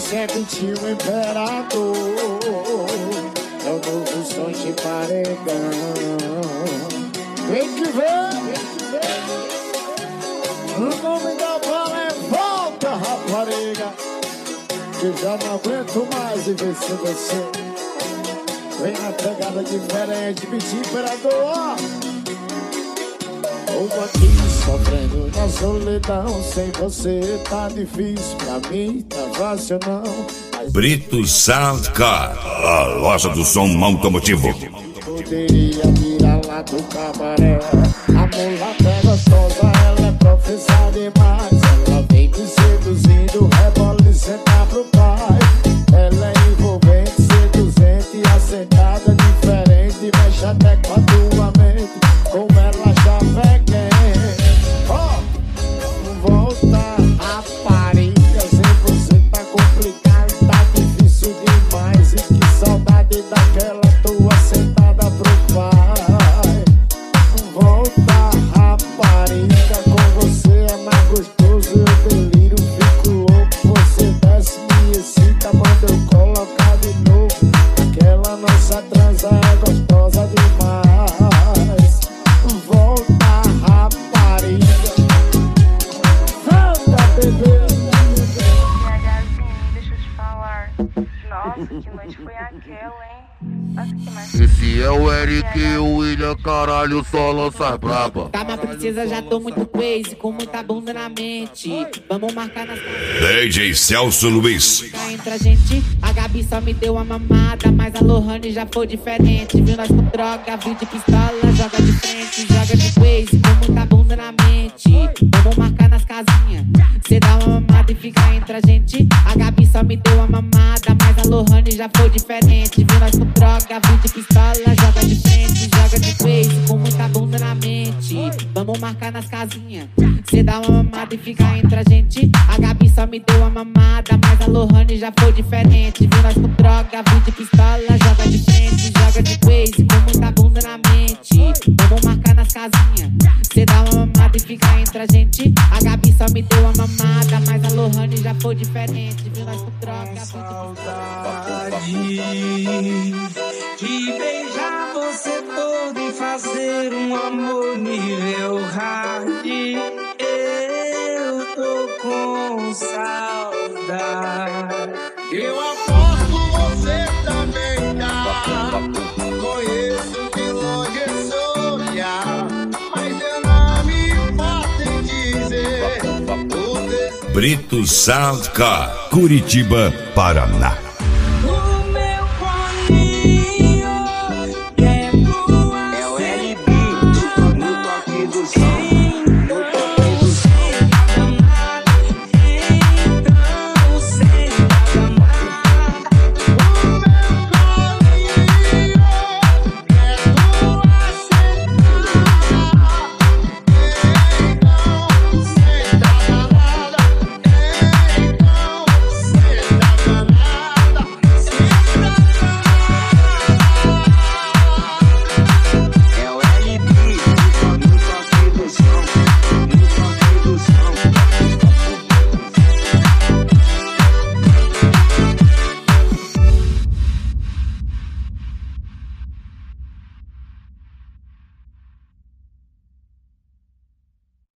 sentiu o imperador. É o novo som de paredão. Vem que vem. O nome da bala é Volta, Rapariga. Que já não aguento mais e ver se você vem na pegada diferente, bicho imperador. Tô aqui sofrendo na solidão. Sem você tá difícil, pra mim tá fácil não. Brito Soundcar, a loja do som automotivo. Poderia virar lá do cabaré. A mulata é gostosa, ela é profissa demais. Ela vem me seduzindo, rebola e senta pro pai. Ela é envolvente, seduzente, assentada diferente. Mexe até com a tua mente, como ela já vem quem. Volta, rapariga, sem você tá complicado, tá difícil demais. E que saudade daquela tua sentada pro pai. Volta, rapariga, com você é mais gostoso. Eu deliro, fico louco. Você desce, me excita, manda eu colocar de novo. Aquela nossa transa é gostosa demais. Volta, rapariga. Volta, bebê. PHzinho, deixa eu te falar. Nossa, que noite foi aquela, hein? Nossa, que mais... Esse é o Eric e o William, caralho, só lança braba. Calma, princesa, já tô muito crazy, com muita bunda na mente. Vamos marcar nas DJ Celso Luiz. entre a gente. A Gabi só me deu uma mamada, mas a Lohane já foi diferente. Viu nós com droga, viu de pistola, joga de frente, joga de crazy, com muita bunda na mente. Vamos marcar nas casinhas. Cê dá uma mamada e fica entre a gente. A Gabi só me deu uma mamada, mas a Lohane já foi diferente. Viu nós com droga, viu de pistola, joga de frente, joga de crazy, com muita bunda na mente. Vamos marcar nas casinhas. Cê dá uma mamada e fica entre a gente. A Gabi só me deu uma mamada, mas a Lohane já foi diferente. Viu nós com droga, viu de pistola, joga de frente, joga de crazy, com muita bunda na mente. Vamos marcar nas casinhas. Cê dá uma mamada e fica entre a gente. A Gabi só me deu uma mamada, mas a Lohane já foi diferente. Viu nós com droga, viu de pistola. De beijar você todo e fazer um amor nível hard. Eu tô com saudade. Eu aposto você também tá. Conheço de longe esse olhar, mas eu não me importo em dizer. Brito Soundcar, Curitiba, Paraná.